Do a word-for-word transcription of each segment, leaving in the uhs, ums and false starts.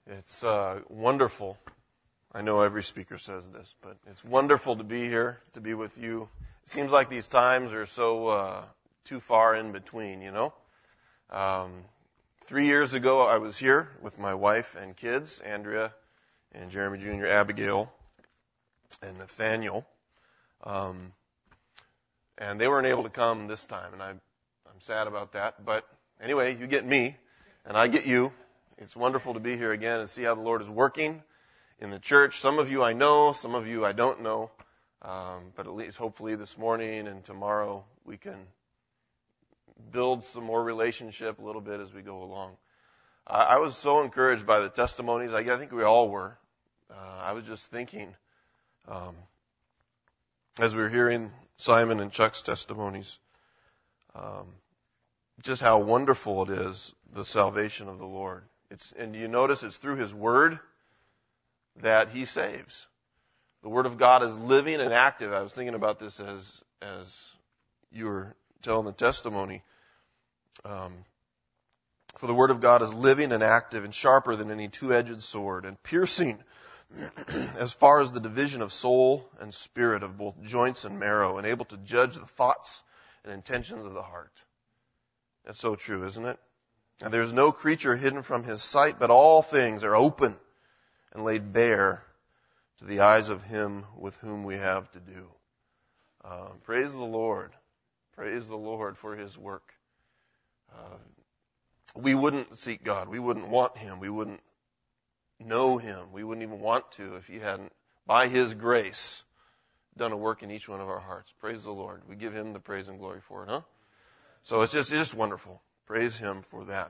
It's uh, wonderful. I know every speaker says this, but it's wonderful to be here, to be with you. It seems like these times are so uh, too far in between, you know. Um, three years ago, I was here with my wife and kids, Andrea and Jeremy Junior, Abigail, and Nathaniel. Um, and they weren't able to come this time, and I, I'm sad about that. But anyway, you get me, and I get you. It's wonderful to be here again and see how the Lord is working in the church. Some of you I know, some of you I don't know. Um, but at least hopefully this morning and tomorrow we can build some more relationship a little bit as we go along. Uh, I was so encouraged by the testimonies. I, I think we all were. Uh, I was just thinking, um, as we were hearing Simon and Chuck's testimonies, um, just how wonderful it is, the salvation of the Lord. It's, and you notice it's through His Word that He saves. The Word of God is living and active. I was thinking about this as as you were telling the testimony. Um, For the Word of God is living and active and sharper than any two-edged sword and piercing as far as the division of soul and spirit, of both joints and marrow, and able to judge the thoughts and intentions of the heart. That's so true, isn't it? And there's no creature hidden from His sight, but all things are open and laid bare to the eyes of Him with whom we have to do. Uh, praise the Lord. Praise the Lord for His work. Uh, we wouldn't seek God. We wouldn't want Him. We wouldn't know Him. We wouldn't even want to if He hadn't, by His grace, done a work in each one of our hearts. Praise the Lord. We give Him the praise and glory for it, huh? So it's just, it's just wonderful. Praise Him for that.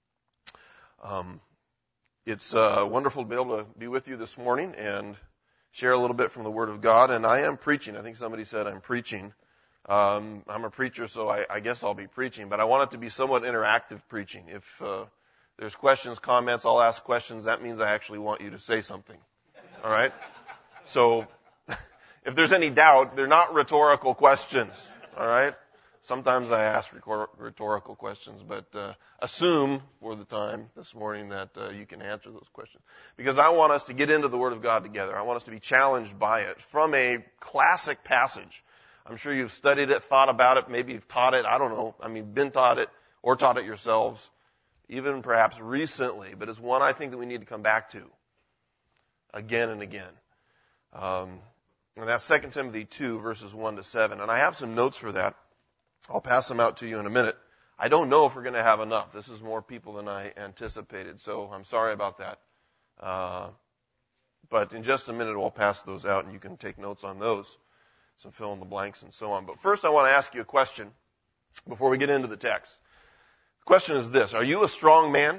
Um, it's uh, wonderful to be able to be with you this morning and share a little bit from the Word of God. And I am preaching. I think somebody said I'm preaching. Um, I'm a preacher, so I, I guess I'll be preaching. But I want it to be somewhat interactive preaching. If uh, there's questions, comments, I'll ask questions. That means I actually want you to say something. All right? So if there's any doubt, they're not rhetorical questions. All right? Sometimes I ask rhetorical questions, but uh, assume for the time this morning that uh, you can answer those questions. Because I want us to get into the Word of God together. I want us to be challenged by it from a classic passage. I'm sure you've studied it, thought about it, maybe you've taught it. I don't know. I mean, been taught it or taught it yourselves, even perhaps recently. But it's one I think that we need to come back to again and again. Um, and that's Second Timothy two, verses one to seven. And I have some notes for that. I'll pass them out to you in a minute. I don't know if we're going to have enough. This is more people than I anticipated, so I'm sorry about that. Uh, but in just a minute, I'll pass those out, and you can take notes on those, some fill in the blanks and so on. But first, I want to ask you a question before we get into the text. The question is this: are you a strong man?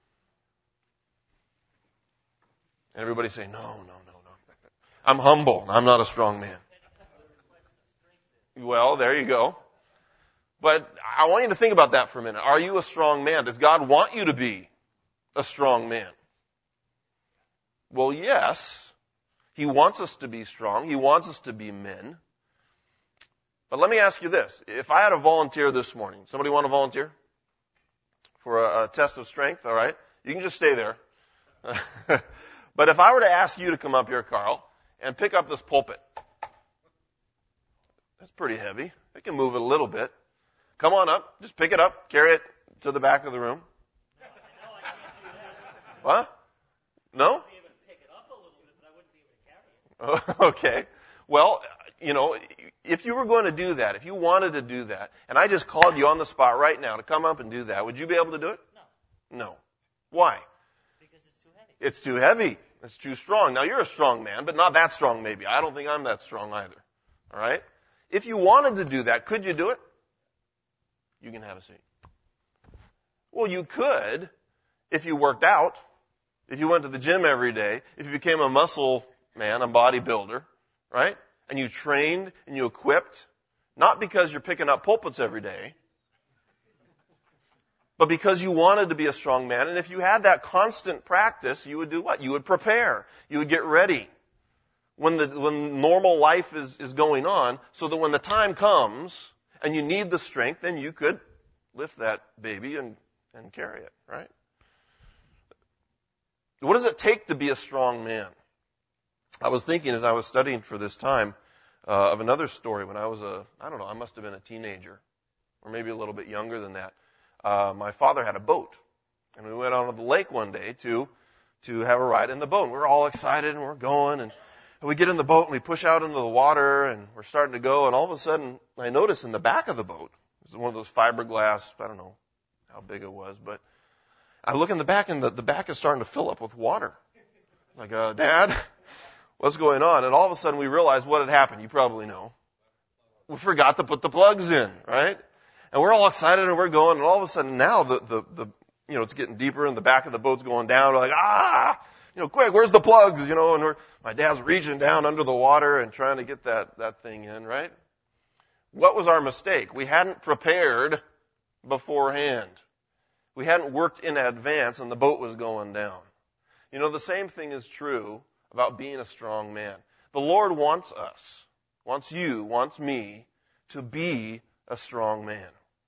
And everybody say, no, no, no, no. I'm humble. I'm not a strong man. Well, there you go. But I want you to think about that for a minute. Are you a strong man? Does God want you to be a strong man? Well, yes. He wants us to be strong. He wants us to be men. But let me ask you this. If I had a volunteer this morning, somebody want to volunteer for a, a test of strength? All right. You can just stay there. But if I were to ask you to come up here, Carl, and pick up this pulpit, that's pretty heavy. I can move it a little bit. Come on up. Just pick it up. Carry it to the back of the room. What? No? I'd be able to pick it up a little bit, but I wouldn't be able to carry it. Okay. Well, you know, if you were going to do that, if you wanted to do that, and I just called you on the spot right now to come up and do that, would you be able to do it? No. No. Why? Because it's too heavy. It's too heavy. It's too strong. Now, you're a strong man, but not that strong maybe. I don't think I'm that strong either. All right? If you wanted to do that, could you do it? You can have a seat. Well, you could if you worked out, if you went to the gym every day, if you became a muscle man, a bodybuilder, right? And you trained and you equipped, not because you're picking up pulpits every day, but because you wanted to be a strong man. And if you had that constant practice, you would do what? You would prepare. You would get ready when the when normal life is, is going on, so that when the time comes and you need the strength, then you could lift that baby and, and carry it, right? What does it take to be a strong man? I was thinking as I was studying for this time uh, of another story when I was a, I don't know, I must have been a teenager or maybe a little bit younger than that. Uh, my father had a boat, and we went out on the lake one day to to have a ride in the boat. And we're all excited and we're going, and we get in the boat and we push out into the water and we're starting to go, and all of a sudden I notice in the back of the boat, it's one of those fiberglass, I don't know how big it was, but I look in the back and the, the back is starting to fill up with water. Like, uh, Dad, what's going on? And all of a sudden we realize what had happened. You probably know. We forgot to put the plugs in, right? And we're all excited and we're going, and all of a sudden now the, the, the, you know, it's getting deeper and the back of the boat's going down. We're like, ah, you know, quick, where's the plugs? You know, and we're, my dad's reaching down under the water and trying to get that, that thing in, right? What was our mistake? We hadn't prepared beforehand. We hadn't worked in advance and the boat was going down. You know, the same thing is true about being a strong man. The Lord wants us, wants you, wants me to be a strong man.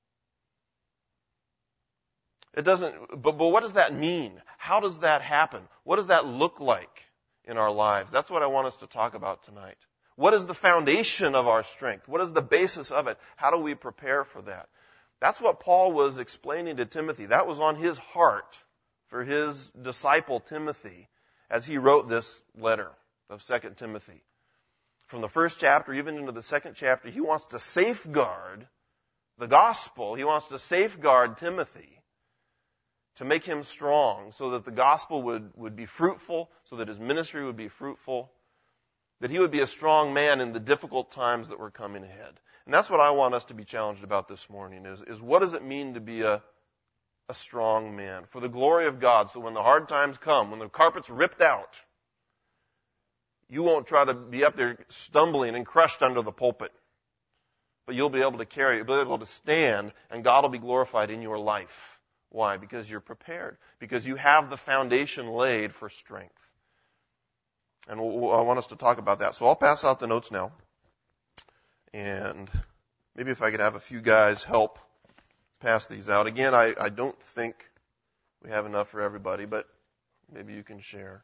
It doesn't, but, but what does that mean? How does that happen? What does that look like in our lives? That's what I want us to talk about tonight. What is the foundation of our strength? What is the basis of it? How do we prepare for that? That's what Paul was explaining to Timothy. That was on his heart for his disciple Timothy as he wrote this letter of Second Timothy. From the first chapter even into the second chapter, he wants to safeguard the gospel. He wants to safeguard Timothy to make him strong so that the gospel would, would be fruitful, so that his ministry would be fruitful, that he would be a strong man in the difficult times that were coming ahead. And that's what I want us to be challenged about this morning, is, is what does it mean to be a, a strong man for the glory of God, so when the hard times come, when the carpet's ripped out, you won't try to be up there stumbling and crushed under the pulpit, but you'll be able to carry, you'll be able to stand, and God will be glorified in your life. Why? Because you're prepared. Because you have the foundation laid for strength. And we'll, I want us to talk about that. So I'll pass out the notes now. And maybe if I could have a few guys help pass these out. Again, I, I don't think we have enough for everybody, but maybe you can share.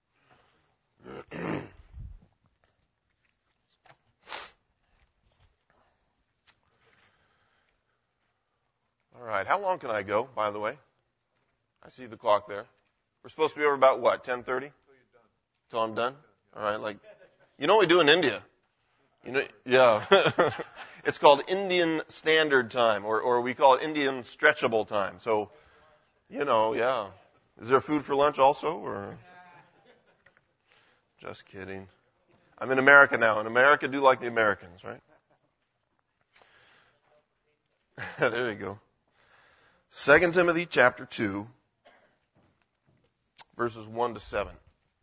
All right. How long can I go, by the way? I see the clock there. We're supposed to be over about what, ten thirty? Till you're done. Till I'm done? All right. Like, you know what we do in India? You know, yeah. It's called Indian Standard Time, or, or we call it Indian Stretchable Time. So, you know, yeah. Is there food for lunch also, or? Just kidding. I'm in America now. In America, do like the Americans, right? There you go. Second Timothy chapter two, verses one to seven.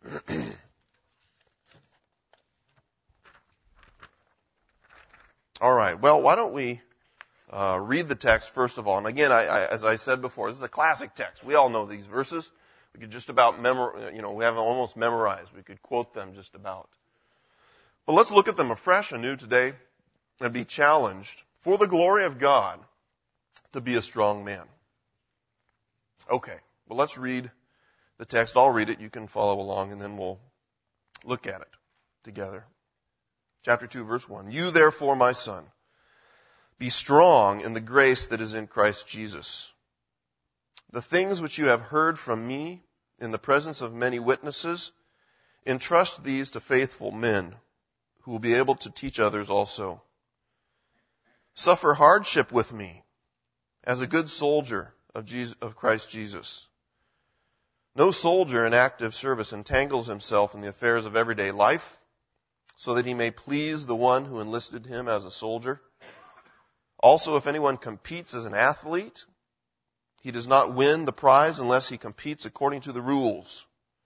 All right. Well, why don't we uh, read the text first of all? And again, I, I, as I said before, this is a classic text. We all know these verses. We could just about memorize, you know, we have them almost memorized. We could quote them just about. But let's look at them afresh, anew today, and be challenged for the glory of God to be a strong man. Okay, well, let's read the text. I'll read it. You can follow along, and then we'll look at it together. Chapter two, verse one. You, therefore, my son, be strong in the grace that is in Christ Jesus. The things which you have heard from me in the presence of many witnesses, entrust these to faithful men who will be able to teach others also. Suffer hardship with me as a good soldier of Jesus, of Christ Jesus. No soldier in active service entangles himself in the affairs of everyday life, so that he may please the one who enlisted him as a soldier. Also, if anyone competes as an athlete, he does not win the prize unless he competes according to the rules.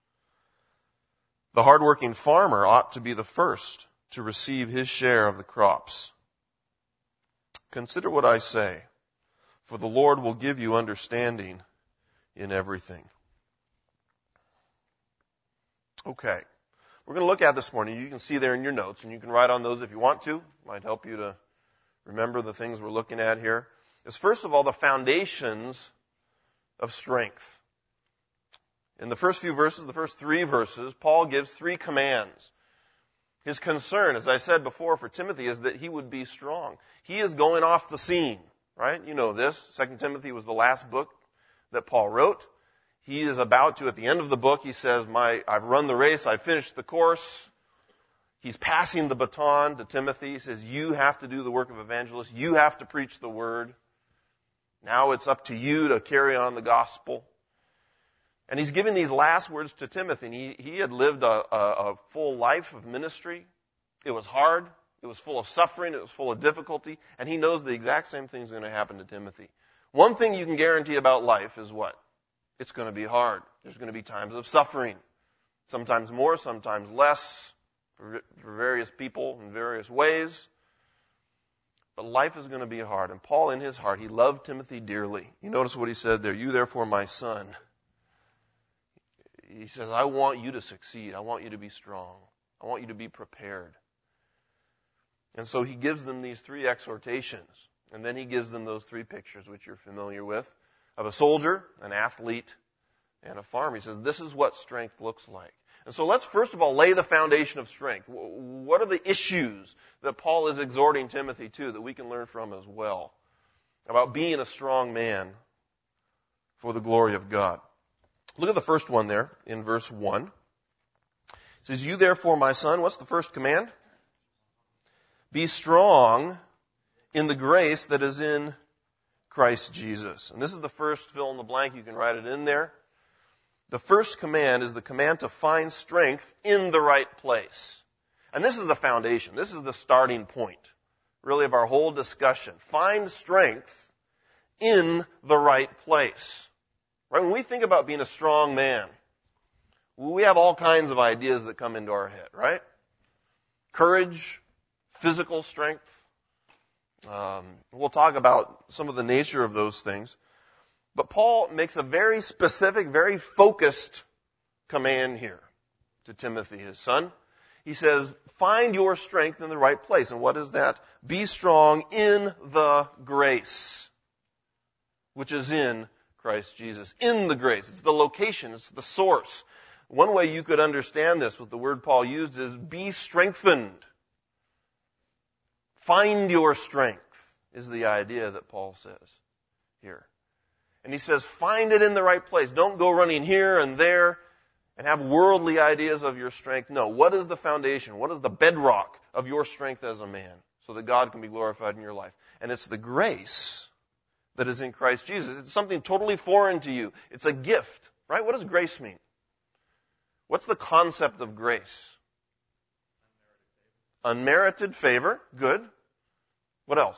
The hardworking farmer ought to be the first to receive his share of the crops. Consider what I say, for the Lord will give you understanding in everything. Okay. We're going to look at this morning. You can see there in your notes, and you can write on those if you want to. It might help you to remember the things we're looking at here. Is first of all, the foundations of strength. In the first few verses, the first three verses, Paul gives three commands. His concern, as I said before, for Timothy is that he would be strong. He is going off the scene, right? You know this. Second Timothy was the last book that Paul wrote. He is about to, at the end of the book, he says, "My, I've run the race, I've finished the course." He's passing the baton to Timothy. He says, "You have to do the work of evangelist. You have to preach the word. Now it's up to you to carry on the gospel." And he's giving these last words to Timothy. And he, he had lived a, a, a full life of ministry. It was hard. It was full of suffering. It was full of difficulty. And he knows the exact same thing is going to happen to Timothy. One thing you can guarantee about life is what? It's going to be hard. There's going to be times of suffering. Sometimes more, sometimes less, for, for various people in various ways. But life is going to be hard. And Paul, in his heart, he loved Timothy dearly. You notice what he said there. "You therefore, my son." He says, "I want you to succeed. I want you to be strong. I want you to be prepared." And so he gives them these three exhortations. And then he gives them those three pictures, which you're familiar with, of a soldier, an athlete, and a farmer. He says, this is what strength looks like. And so let's first of all lay the foundation of strength. What are the issues that Paul is exhorting Timothy to that we can learn from as well about being a strong man for the glory of God? Look at the first one there in verse one. It says, "You therefore, my son," what's the first command? "Be strong in the grace that is in Christ Jesus." And this is the first fill in the blank. You can write it in there. The first command is the command to find strength in the right place. And this is the foundation. This is the starting point, really, of our whole discussion. Find strength in the right place. Right? When we think about being a strong man, we have all kinds of ideas that come into our head, right? Courage, physical strength. Um, we'll talk about some of the nature of those things. But Paul makes a very specific, very focused command here to Timothy, his son. He says, find your strength in the right place. And what is that? Be strong in the grace, which is in Christ Jesus. In the grace. It's the location. It's the source. One way you could understand this with the word Paul used is be strengthened. Find your strength is the idea that Paul says here. And he says, find it in the right place. Don't go running here and there and have worldly ideas of your strength. No. What is the foundation? What is the bedrock of your strength as a man so that God can be glorified in your life? And it's the grace that is in Christ Jesus. It's something totally foreign to you. It's a gift, right? What does grace mean? What's the concept of grace? Unmerited favor. Good. What else?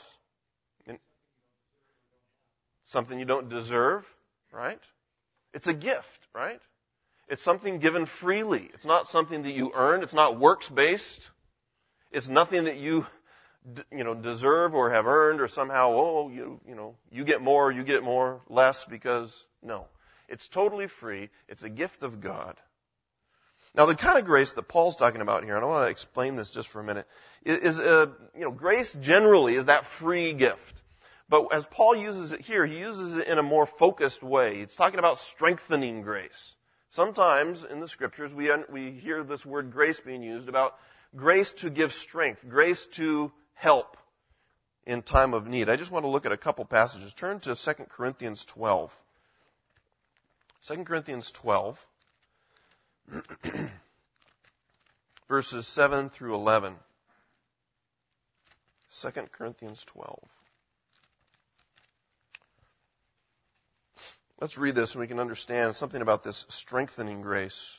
Something you don't deserve, right? It's a gift, right? It's something given freely. It's not something that you earned. It's not works-based. It's nothing that you, you know, deserve or have earned or somehow, oh, you, you know, you get more, you get more, less because, no. It's totally free. It's a gift of God. Now, the kind of grace that Paul's talking about here, and I want to explain this just for a minute, is, uh, you know, grace generally is that free gift. But as Paul uses it here, he uses it in a more focused way. It's talking about strengthening grace. Sometimes in the scriptures we we hear this word grace being used about grace to give strength, grace to help in time of need. I just want to look at a couple passages. Turn to Second Corinthians twelve. Second Corinthians twelve, verses seven through eleven. Second Corinthians twelve. Let's read this and we can understand something about this strengthening grace.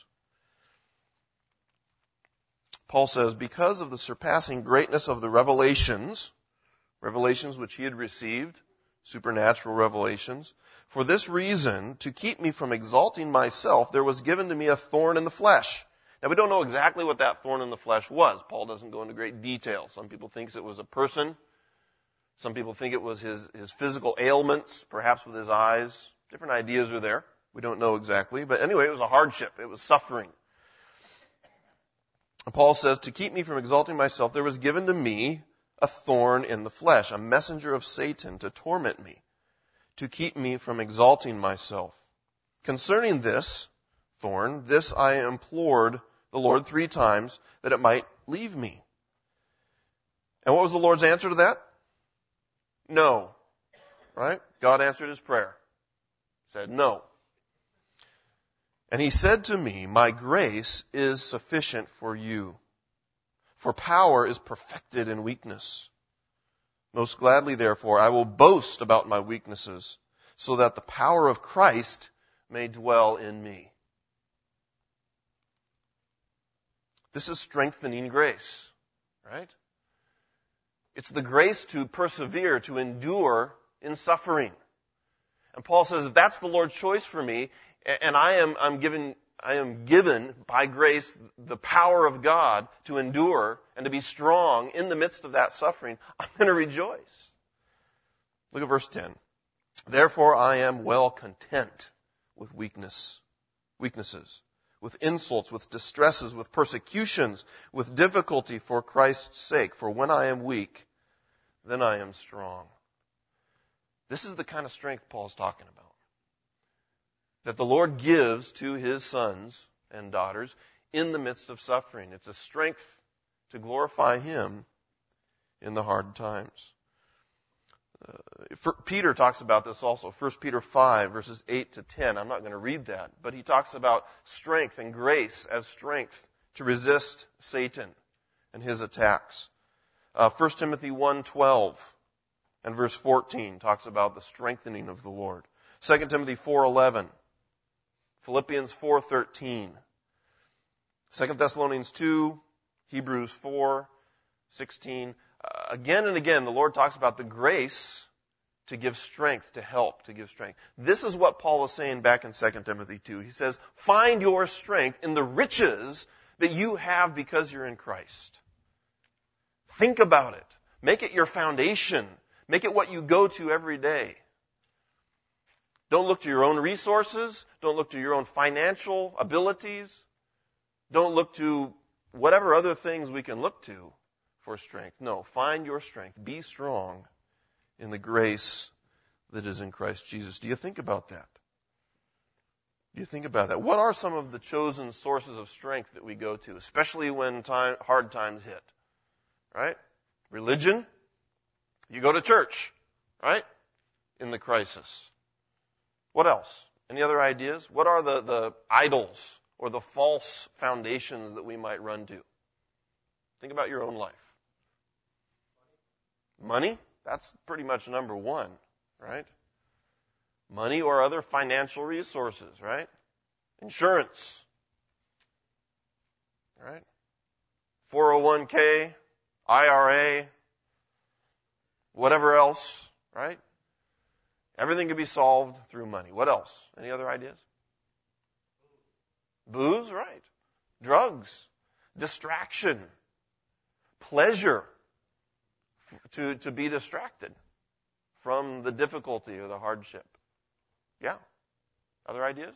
Paul says, because of the surpassing greatness of the revelations, revelations which he had received, supernatural revelations, for this reason, to keep me from exalting myself, there was given to me a thorn in the flesh. Now we don't know exactly what that thorn in the flesh was. Paul doesn't go into great detail. Some people think it was a person. Some people think it was his, his physical ailments, perhaps with his eyes. Different ideas are there. We don't know exactly. But anyway, it was a hardship. It was suffering. And Paul says, to keep me from exalting myself, there was given to me a thorn in the flesh, a messenger of Satan to torment me, to keep me from exalting myself. Concerning this thorn. This I implored the Lord three times, that it might leave me. And what was the Lord's answer to that? No. Right? God answered his prayer. Said no. And he said to me, my grace is sufficient for you, for power is perfected in weakness. Most gladly, therefore, I will boast about my weaknesses, so that the power of Christ may dwell in me. This is strengthening grace, right? It's the grace to persevere, to endure in suffering. And Paul says, if that's the Lord's choice for me, and I am I'm given I am given by grace the power of God to endure and to be strong in the midst of that suffering, I'm going to rejoice. Look at verse ten. Therefore I am well content with weakness, weaknesses, with insults, with distresses, with persecutions, with difficulty for Christ's sake. For when I am weak, then I am strong. This is the kind of strength Paul's talking about, that the Lord gives to his sons and daughters in the midst of suffering. It's a strength to glorify him in the hard times. Uh, Peter talks about this also. First Peter five, verses eight to ten. I'm not going to read that, but he talks about strength and grace as strength to resist Satan and his attacks. Uh, First Timothy one twelve and verse fourteen talks about the strengthening of the Lord. Second Timothy four eleven. Philippians four thirteen. Second Thessalonians two, Hebrews four sixteen. Uh, again and again, the Lord talks about the grace to give strength, to help, to give strength. This is what Paul was saying back in Second Timothy two. He says, find your strength in the riches that you have because you're in Christ. Think about it. Make it your foundation. Make it what you go to every day. Don't look to your own resources. Don't look to your own financial abilities. Don't look to whatever other things we can look to for strength. No, find your strength. Be strong in the grace that is in Christ Jesus. Do you think about that? Do you think about that? What are some of the chosen sources of strength that we go to, especially when time, hard times hit? Right? Religion. You go to church, right? In the crisis. What else? Any other ideas? What are the, the idols or the false foundations that we might run to? Think about your own life. Money? That's pretty much number one, right? Money or other financial resources, right? Insurance, right? four oh one k, I R A, whatever else, right? Everything can be solved through money. What else? Any other ideas? Booze, right. Drugs, distraction, pleasure, to, to be distracted from the difficulty or the hardship. Yeah. Other ideas?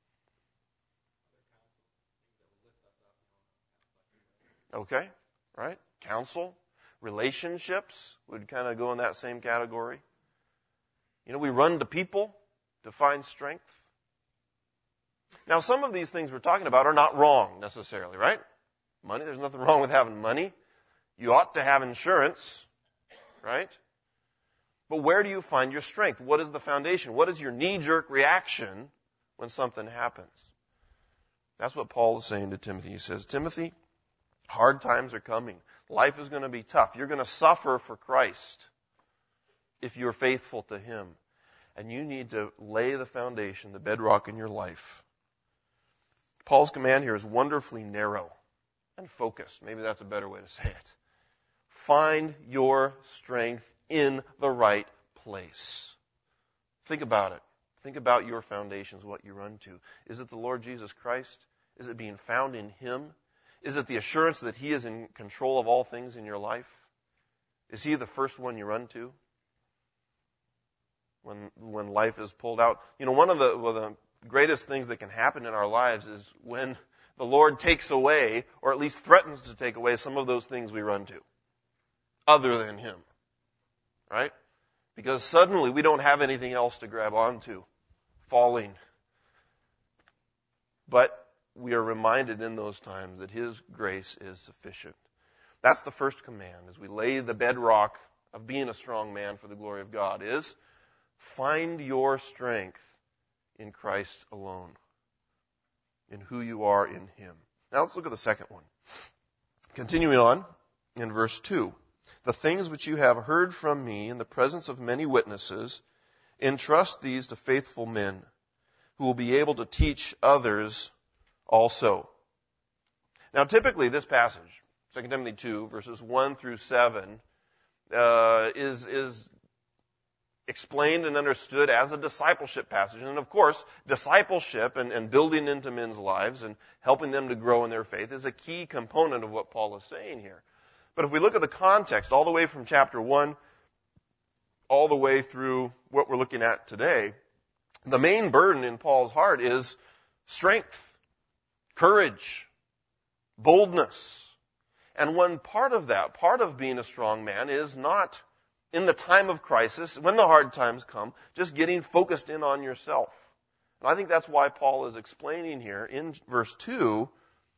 Okay, right. Counsel, relationships would kind of go in that same category. You know, we run to people to find strength. Now, some of these things we're talking about are not wrong necessarily, right? Money, there's nothing wrong with having money. You ought to have insurance, right? But where do you find your strength? What is the foundation? What is your knee-jerk reaction when something happens? That's what Paul is saying to Timothy. He says, Timothy, hard times are coming. Life is going to be tough. You're going to suffer for Christ if you're faithful to Him. And you need to lay the foundation, the bedrock in your life. Paul's command here is wonderfully narrow and focused. Maybe that's a better way to say it. Find your strength in the right place. Think about it. Think about your foundations, what you run to. Is it the Lord Jesus Christ? Is it being found in Him? Is it the assurance that He is in control of all things in your life? Is He the first one you run to when when life is pulled out? You know, one of the, one of the greatest things that can happen in our lives is when the Lord takes away, or at least threatens to take away, some of those things we run to, other than Him. Right? Because suddenly we don't have anything else to grab onto, falling. But we are reminded in those times that His grace is sufficient. That's the first command as we lay the bedrock of being a strong man for the glory of God is find your strength in Christ alone, in who you are in Him. Now let's look at the second one. Continuing on in verse two. The things which you have heard from me in the presence of many witnesses, entrust these to faithful men who will be able to teach others also. Now typically this passage, Second Timothy two, verses one through seven, uh, is, is explained and understood as a discipleship passage. And of course, discipleship and, and building into men's lives and helping them to grow in their faith is a key component of what Paul is saying here. But if we look at the context, all the way from chapter one, all the way through what we're looking at today, the main burden in Paul's heart is strength, courage, boldness. And one part of that, part of being a strong man is not in the time of crisis, when the hard times come, just getting focused in on yourself. And I think that's why Paul is explaining here in verse two,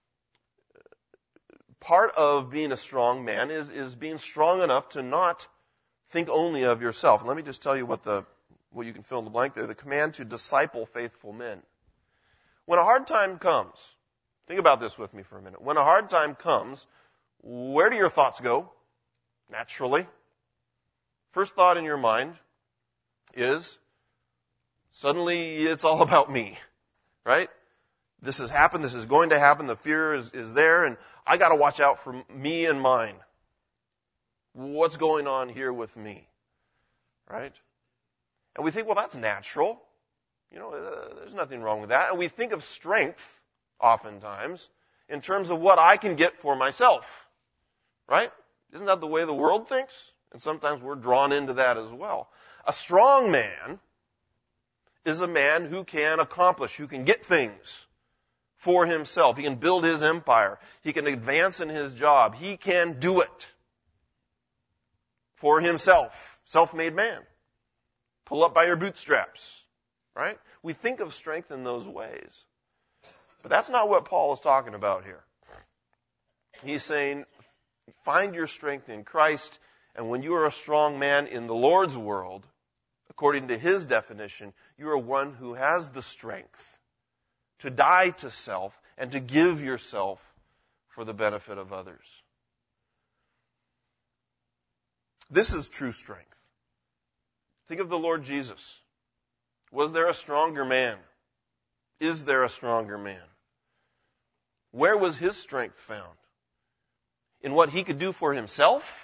part of being a strong man is, is being strong enough to not think only of yourself. And let me just tell you what the what you can fill in the blank there, the command to disciple faithful men. When a hard time comes, think about this with me for a minute. When a hard time comes, where do your thoughts go? Naturally. First thought in your mind is, suddenly it's all about me, right? This has happened, this is going to happen, the fear is, is there, and I gotta watch out for me and mine. What's going on here with me? Right? And we think, well, that's natural. You know, uh, there's nothing wrong with that. And we think of strength, oftentimes, in terms of what I can get for myself. Right? Isn't that the way the world thinks? And sometimes we're drawn into that as well. A strong man is a man who can accomplish, who can get things for himself. He can build his empire. He can advance in his job. He can do it for himself. Self-made man. Pull up by your bootstraps. Right? We think of strength in those ways. But that's not what Paul is talking about here. He's saying, find your strength in Christ, and when you are a strong man in the Lord's world, according to His definition, you are one who has the strength to die to self and to give yourself for the benefit of others. This is true strength. Think of the Lord Jesus. Was there a stronger man? Is there a stronger man? Where was His strength found? In what He could do for Himself?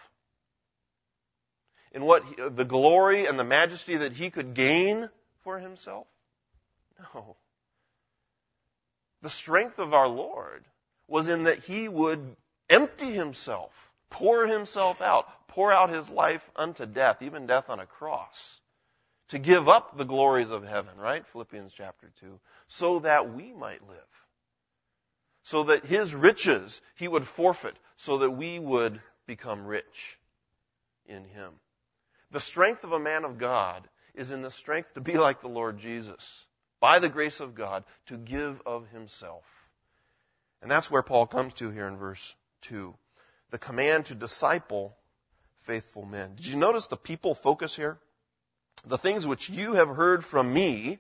In what he, the glory and the majesty that He could gain for Himself? No. The strength of our Lord was in that He would empty Himself, pour Himself out, pour out His life unto death, even death on a cross, to give up the glories of heaven, right? Philippians chapter two, so that we might live. So that His riches He would forfeit, so that we would become rich in Him. The strength of a man of God is in the strength to be like the Lord Jesus, by the grace of God, to give of Himself. And that's where Paul comes to here in verse two. The command to disciple faithful men. Did you notice the people focus here? The things which you have heard from me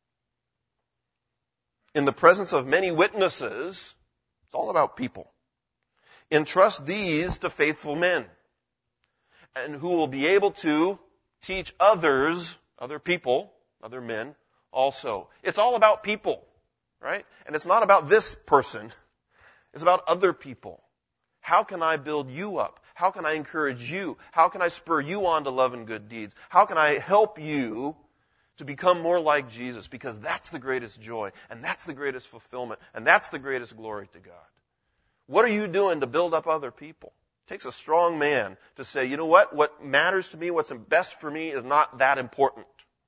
in the presence of many witnesses, it's all about people. Entrust these to faithful men, and who will be able to teach others, other people, other men also. It's all about people, right? And it's not about this person. It's about other people. How can I build you up? How can I encourage you? How can I spur you on to love and good deeds? How can I help you to become more like Jesus? Because that's the greatest joy, and that's the greatest fulfillment, and that's the greatest glory to God. What are you doing to build up other people? It takes a strong man to say, you know what? What matters to me, what's best for me is not that important.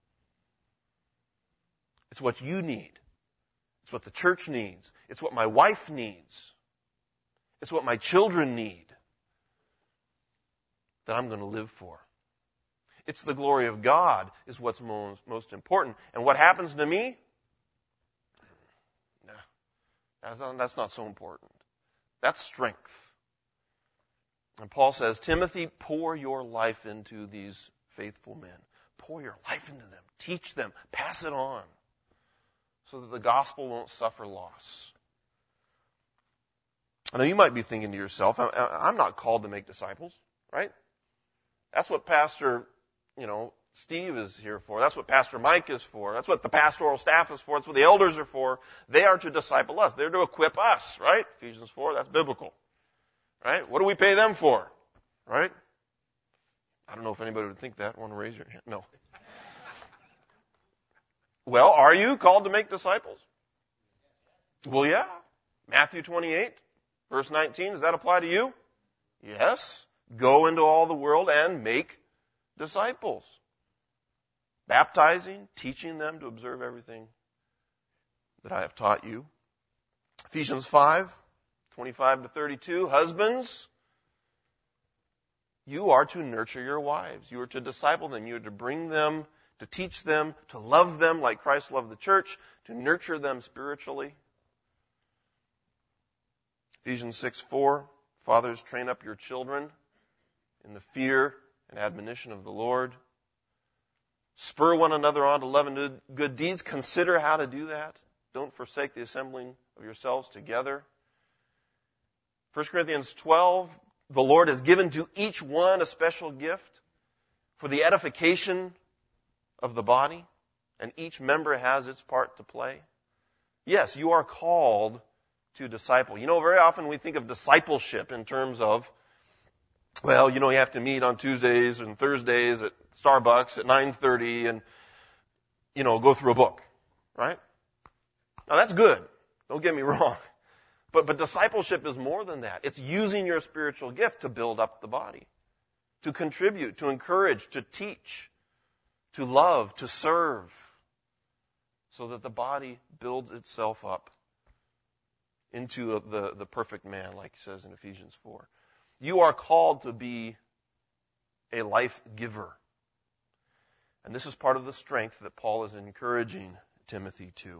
It's what you need. It's what the church needs. It's what my wife needs. It's what my children need that I'm going to live for. It's the glory of God is what's most, most important. And what happens to me? Nah, That's not so important. That's strength. And Paul says, Timothy, pour your life into these faithful men. Pour your life into them. Teach them. Pass it on. So that the gospel won't suffer loss. I know you might be thinking to yourself, I'm not called to make disciples, right? That's what Pastor, you know, Steve is here for. That's what Pastor Mike is for. That's what the pastoral staff is for. That's what the elders are for. They are to disciple us. They're to equip us, right? Ephesians four, that's biblical. Right? What do we pay them for? Right? I don't know if anybody would think that. Want to raise your hand? No. Well, are you called to make disciples? Well, yeah. Matthew twenty-eight, verse nineteen, does that apply to you? Yes. Go into all the world and make disciples. Baptizing, teaching them to observe everything that I have taught you. Ephesians five, twenty-five to thirty-two, husbands, you are to nurture your wives. You are to disciple them. You are to bring them, to teach them, to love them like Christ loved the church, to nurture them spiritually. Ephesians six four, fathers, train up your children in the fear and admonition of the Lord. Spur one another on to love and do good deeds. Consider how to do that. Don't forsake the assembling of yourselves together. First Corinthians twelve, the Lord has given to each one a special gift for the edification of the body, and each member has its part to play. Yes, you are called to disciple. You know, very often we think of discipleship in terms of, well, you know, you have to meet on Tuesdays and Thursdays at Starbucks at nine thirty and, you know, go through a book, right? Now that's good. Don't get me wrong. But, but discipleship is more than that. It's using your spiritual gift to build up the body, to contribute, to encourage, to teach, to love, to serve, so that the body builds itself up into the, the perfect man, like he says in Ephesians four. You are called to be a life giver. And this is part of the strength that Paul is encouraging Timothy to.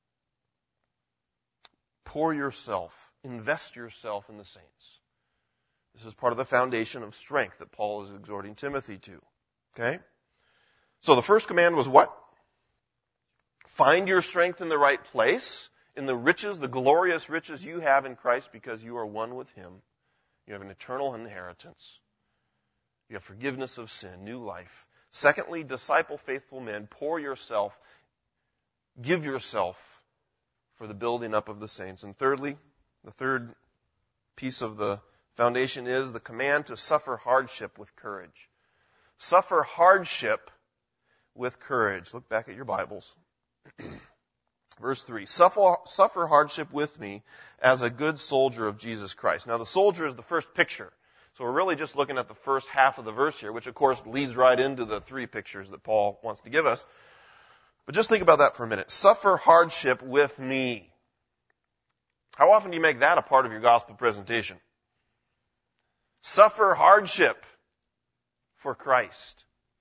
Pour yourself, invest yourself in the saints. This is part of the foundation of strength that Paul is exhorting Timothy to. Okay? So the first command was what? Find your strength in the right place, in the riches, the glorious riches you have in Christ because you are one with Him. You have an eternal inheritance. You have forgiveness of sin, new life. Secondly, disciple faithful men. Pour yourself, give yourself for the building up of the saints. And thirdly, the third piece of the foundation is the command to suffer hardship with courage. Suffer hardship with courage. Look back at your Bibles. Verse three, suffer, suffer hardship with me as a good soldier of Jesus Christ. Now the soldier is the first picture. So we're really just looking at the first half of the verse here, which of course leads right into the three pictures that Paul wants to give us. But just think about that for a minute. Suffer hardship with me. How often do you make that a part of your gospel presentation? Suffer hardship for Christ.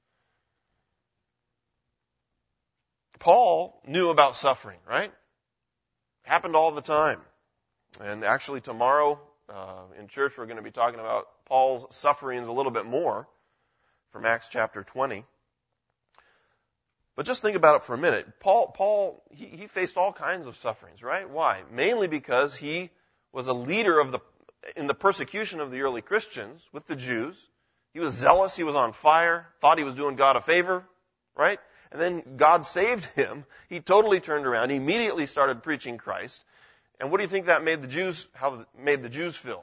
Paul knew about suffering, right? Happened all the time. And actually tomorrow uh, in church we're going to be talking about Paul's sufferings a little bit more from Acts chapter twenty. But just think about it for a minute. Paul, Paul, he, he faced all kinds of sufferings, right? Why? Mainly because he was a leader of the, in the persecution of the early Christians with the Jews. He was zealous, he was on fire, thought he was doing God a favor, right? And then God saved him. He totally turned around. He immediately started preaching Christ. And what do you think that made the Jews, how made the Jews feel?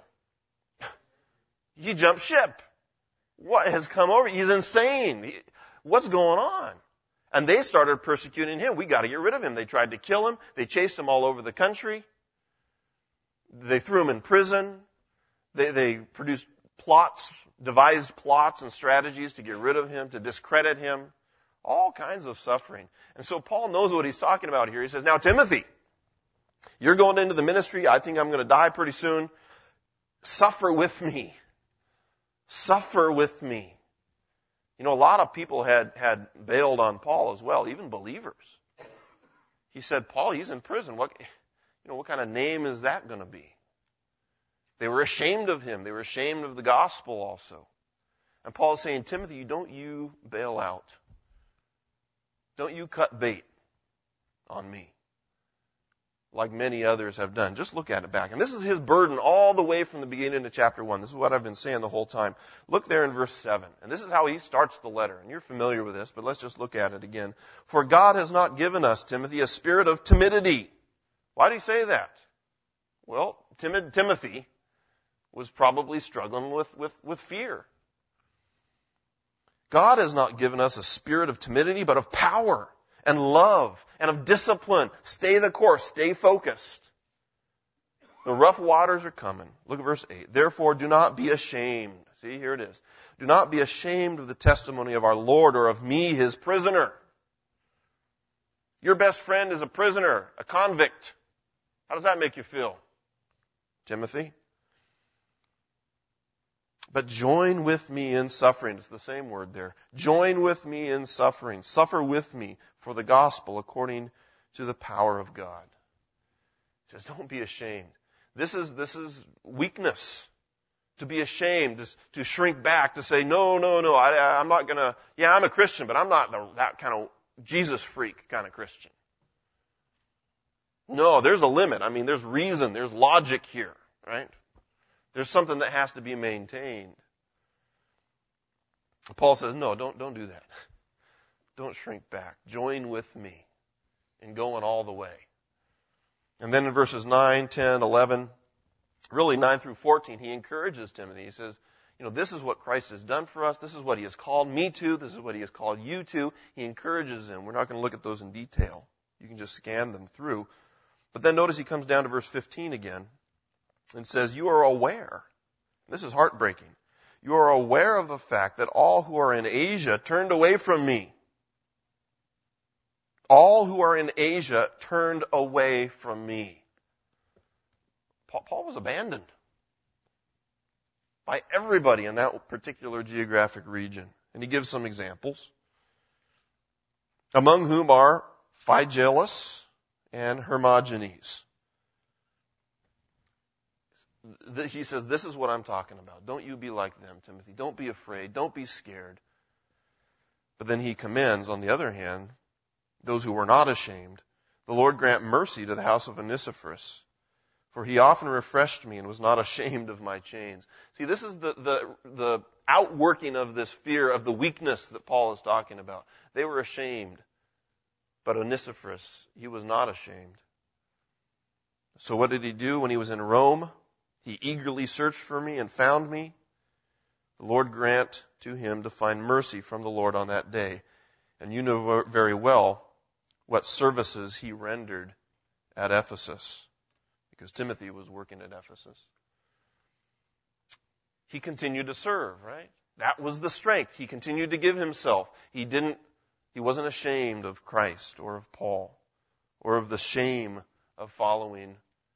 He jumped ship. What has come over? He's insane. He, what's going on? And they started persecuting him. We got to get rid of him. They tried to kill him. They chased him all over the country. They threw him in prison. They, they produced plots, devised plots and strategies to get rid of him, to discredit him. All kinds of suffering. And so Paul knows what he's talking about here. He says, now Timothy, you're going into the ministry. I think I'm going to die pretty soon. Suffer with me. Suffer with me. You know, a lot of people had, had bailed on Paul as well, even believers. He said, Paul, he's in prison. What, You know, what kind of name is that going to be? They were ashamed of him. They were ashamed of the gospel also. And Paul is saying, Timothy, don't you bail out. Don't you cut bait on me, like many others have done. Just look at it back. And this is his burden all the way from the beginning of chapter one. This is what I've been saying the whole time. Look there in verse seven. And this is how he starts the letter. And you're familiar with this, but let's just look at it again. For God has not given us, Timothy, a spirit of timidity. Why do you say that? Well, timid Timothy was probably struggling with, with, with fear. God has not given us a spirit of timidity, but of power and love and of discipline. Stay the course. Stay focused. The rough waters are coming. Look at verse eight. Therefore, do not be ashamed. See, here it is. Do not be ashamed of the testimony of our Lord or of me, his prisoner. Your best friend is a prisoner, a convict. How does that make you feel, Timothy? But join with me in suffering. It's the same word there. Join with me in suffering. Suffer with me for the gospel according to the power of God. He says, don't be ashamed. This is, this is weakness. To be ashamed, to, to shrink back, to say, no, no, no, I, I'm not going to, yeah, I'm a Christian, but I'm not the, that kind of Jesus freak kind of Christian. No, there's a limit. I mean, there's reason, there's logic here, right? There's something that has to be maintained. Paul says, no, don't, don't do that. Don't shrink back. Join with me in going all the way. And then in verses nine, ten, eleven, really nine through fourteen, he encourages Timothy. He says, you know, this is what Christ has done for us. This is what he has called me to. This is what he has called you to. He encourages him. We're not going to look at those in detail. You can just scan them through. But then notice he comes down to verse fifteen again and says, you are aware. This is heartbreaking. You are aware of the fact that all who are in Asia turned away from me. All who are in Asia turned away from me. Paul was abandoned by everybody in that particular geographic region. And he gives some examples. Among whom are Phygelus and Hermogenes. He says, this is what I'm talking about. Don't you be like them, Timothy. Don't be afraid. Don't be scared. But then he commends, on the other hand, those who were not ashamed. The Lord grant mercy to the house of Onesiphorus, for he often refreshed me and was not ashamed of my chains. See, this is the, the, the outworking of this fear of the weakness that Paul is talking about. They were ashamed, but Onesiphorus, he was not ashamed. So what did he do when he was in Rome? He eagerly searched for me and found me. The Lord grant to him to find mercy from the Lord on that day. And you know very well what services he rendered at Ephesus, because Timothy was working at Ephesus. He continued to serve, right? That was the strength. He continued to give himself. He didn't, he wasn't ashamed of Christ or of Paul or of the shame of following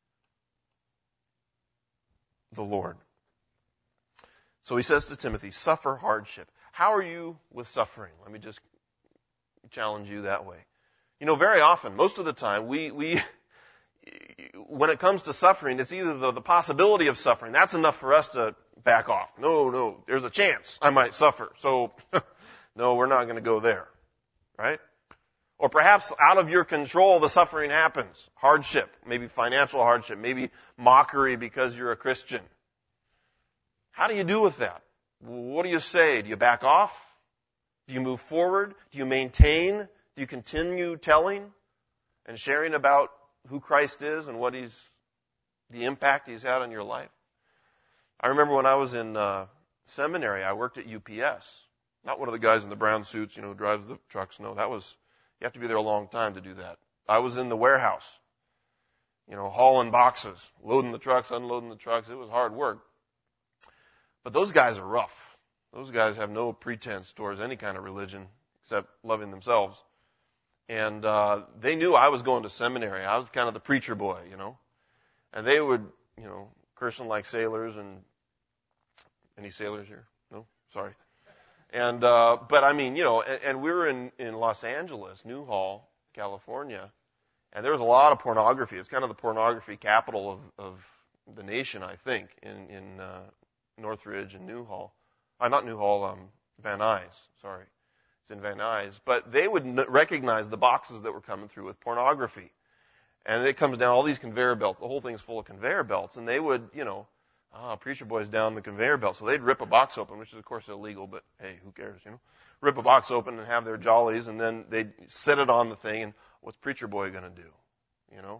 the Lord. So he says to Timothy, suffer hardship. How are you with suffering? Let me just challenge you that way. You know, very often, most of the time, we, we, when it comes to suffering, it's either the, the possibility of suffering. That's enough for us to back off. No, no, there's a chance I might suffer. So, no, we're not going to go there. Right? Or perhaps out of your control, the suffering happens. Hardship, maybe financial hardship, maybe mockery because you're a Christian. How do you do with that? What do you say? Do you back off? Do you move forward? Do you maintain? Do you continue telling and sharing about who Christ is and what he's, the impact he's had on your life? I remember when I was in uh, seminary, I worked at U P S. Not one of the guys in the brown suits, you know, who drives the trucks. No, that was, you have to be there a long time to do that. I was in the warehouse, you know, hauling boxes, loading the trucks, unloading the trucks. It was hard work. But those guys are rough. Those guys have no pretense towards any kind of religion except loving themselves. And uh, they knew I was going to seminary. I was kind of the preacher boy, you know. And they would, you know, cursing like sailors. And any sailors here? No? Sorry. And uh, but I mean, you know, and, and we were in, in Los Angeles, Newhall, California. And there's a lot of pornography. It's kind of the pornography capital of, of the nation, I think, in, in uh, Northridge and Newhall. Uh, not Newhall, um, Van Nuys, sorry. It's in Van Nuys. But they would n- recognize the boxes that were coming through with pornography. And it comes down all these conveyor belts. The whole thing's full of conveyor belts. And they would, you know, ah, preacher boy's down the conveyor belt. So they'd rip a box open, which is, of course, illegal, but hey, who cares, you know? Rip a box open and have their jollies, and then they'd set it on the thing, and what's preacher boy going to do, you know?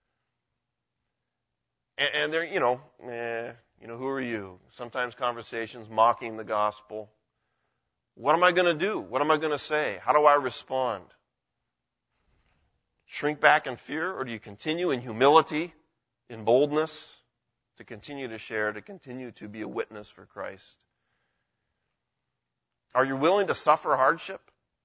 And, and they're, you know, eh, you know, who are you? Sometimes conversations mocking the gospel. What am I going to do? What am I going to say? How do I respond? Shrink back in fear, or do you continue in humility, in boldness, to continue to share, to continue to be a witness for Christ? Are you willing to suffer hardship?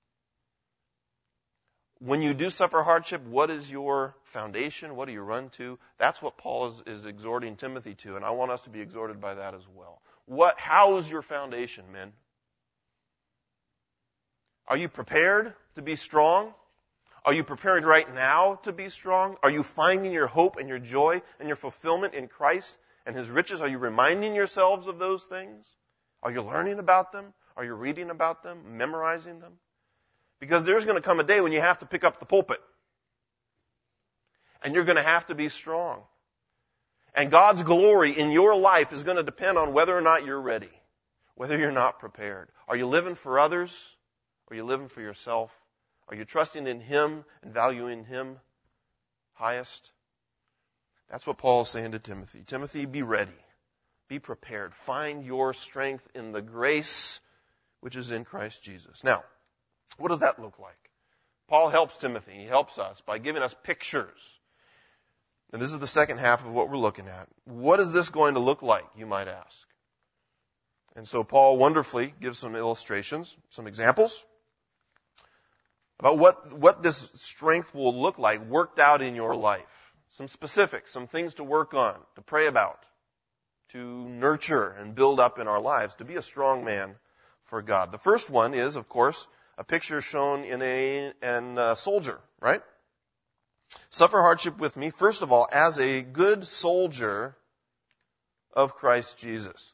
When you do suffer hardship, what is your foundation? What do you run to? That's what Paul is, is exhorting Timothy to, and I want us to be exhorted by that as well. What? How is your foundation, men? Are you prepared to be strong? Are you preparing right now to be strong? Are you finding your hope and your joy and your fulfillment in Christ and His riches? Are you reminding yourselves of those things? Are you learning about them? Are you reading about them, memorizing them? Because there's going to come a day when you have to pick up the pulpit. And you're going to have to be strong. And God's glory in your life is going to depend on whether or not you're ready, whether you're not prepared. Are you living for others? Or are you living for yourself? Are you trusting in Him and valuing Him highest? That's what Paul is saying to Timothy. Timothy, be ready. Be prepared. Find your strength in the grace which is in Christ Jesus. Now, what does that look like? Paul helps Timothy. He helps us by giving us pictures. And this is the second half of what we're looking at. What is this going to look like, you might ask? And so Paul wonderfully gives some illustrations, some examples about what, what this strength will look like worked out in your life. Some specifics, some things to work on, to pray about, to nurture and build up in our lives, to be a strong man for God. The first one is, of course, a picture shown in a an, uh, soldier, right? Suffer hardship with me, first of all, as a good soldier of Christ Jesus.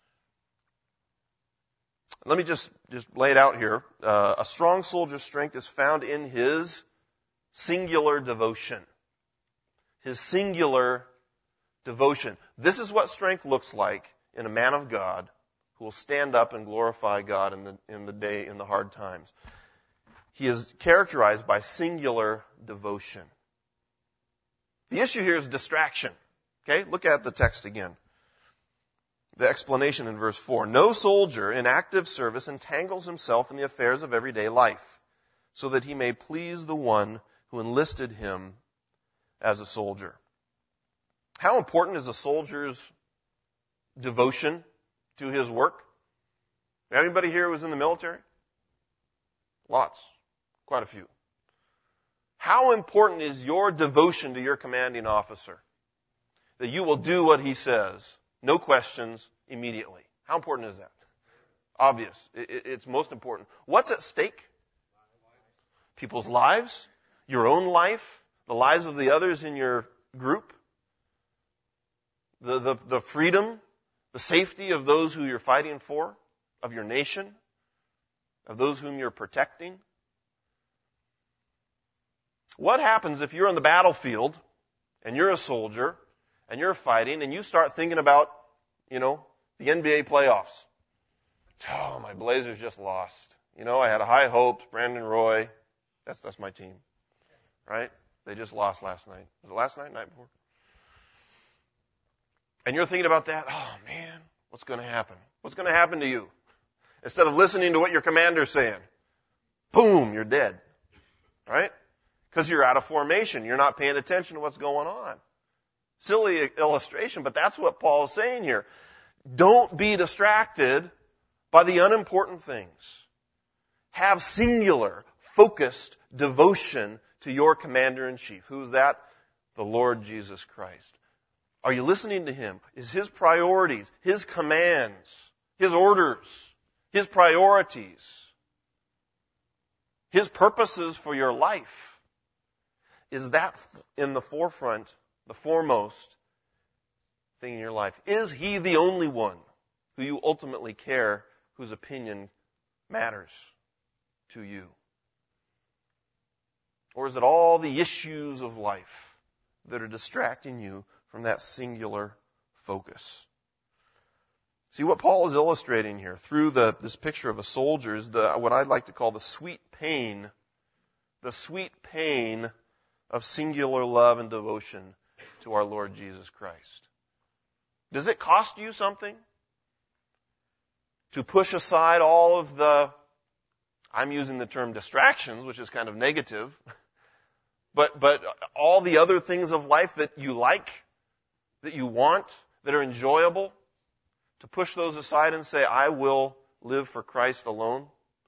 Let me just, just lay it out here. Uh, a strong soldier's strength is found in his singular devotion. His singular devotion. This is what strength looks like in a man of God who will stand up and glorify God in the, in the day, in the hard times. He is characterized by singular devotion. The issue here is distraction. Okay, look at the text again. The explanation in verse four. No soldier in active service entangles himself in the affairs of everyday life, so that he may please the one who enlisted him as a soldier. How important is a soldier's devotion to his work? Anybody here who was in the military? Lots. Quite a few. How important is your devotion to your commanding officer? That you will do what he says. No questions, immediately. How important is that? Obvious. It's most important. What's at stake? People's lives, your own life, the lives of the others in your group, the, the, the freedom, the safety of those who you're fighting for, of your nation, of those whom you're protecting. What happens if you're on the battlefield and you're a soldier and you're fighting and you start thinking about, you know, the N B A playoffs? Oh, my Blazers just lost. You know, I had high hopes. Brandon Roy, that's that's my team, right? They just lost last night. Was it last night? Night before? And you're thinking about that. Oh, man, what's going to happen? What's going to happen to you? Instead of listening to what your commander's saying, boom, you're dead, right? Because you're out of formation. You're not paying attention to what's going on. Silly illustration, but that's what Paul is saying here. Don't be distracted by the unimportant things. Have singular, focused devotion to your commander-in-chief. Who's that? The Lord Jesus Christ. Are you listening to Him? Is His priorities, His commands, His orders, His priorities, His purposes for your life? Is that in the forefront, the foremost thing in your life? Is he the only one who you ultimately care, whose opinion matters to you? Or is it all the issues of life that are distracting you from that singular focus? See, what Paul is illustrating here through the, this picture of a soldier is the, what I'd like to call the sweet pain, the sweet pain of singular love and devotion to our Lord Jesus Christ. Does it cost you something to push aside all of the, I'm using the term distractions, which is kind of negative, but, but all the other things of life that you like, that you want, that are enjoyable, to push those aside and say, I will live for Christ alone?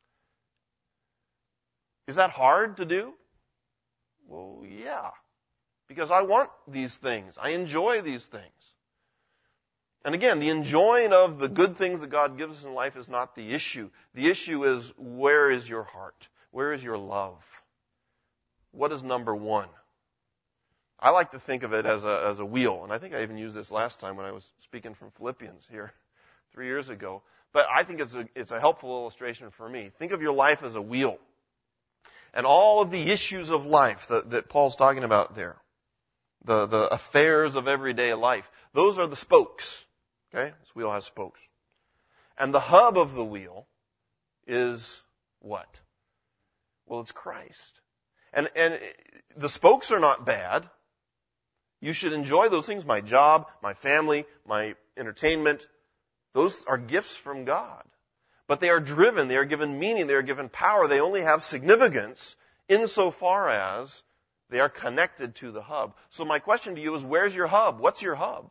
Is that hard to do? Well, yeah. Because I want these things. I enjoy these things. And again, the enjoying of the good things that God gives us in life is not the issue. The issue is, where is your heart? Where is your love? What is number one? I like to think of it as a, as a wheel. And I think I even used this last time when I was speaking from Philippians here three years ago. But I think it's a, it's a helpful illustration for me. Think of your life as a wheel. And all of the issues of life that, that Paul's talking about there, the, the affairs of everyday life, those are the spokes. Okay? This wheel has spokes. And the hub of the wheel is what? Well, it's Christ. And, and the spokes are not bad. You should enjoy those things. My job, my family, my entertainment. Those are gifts from God. But they are driven, they are given meaning, they are given power. They only have significance insofar as they are connected to the hub. So my question to you is, where's your hub? What's your hub?